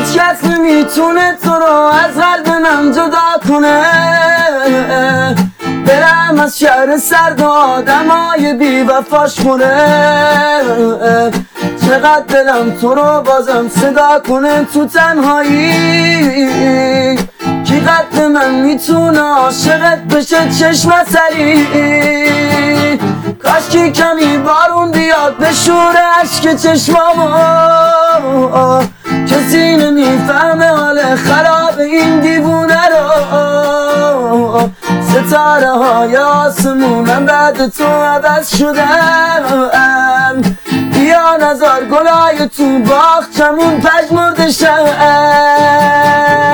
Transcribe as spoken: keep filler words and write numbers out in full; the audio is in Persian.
هیچ کس نمیتونه تو رو از قلب من جدا کنه. دلم از شهر سرد و آدمای بی وفاش مونه. چقدر دلم تو رو بازم صدا کنه تو تنهایی. کی قد من میتونه عاشقت بشه چشم سری. کاش کی کمی بارون بیاد بشوره عشق چشمامو. کسی نمیفهمه حال خراب این دیوونه رو. ستاره های آسمونم بعد تو عوض شدن. بیا نزار گلای تو باغچمون پژمرده شن.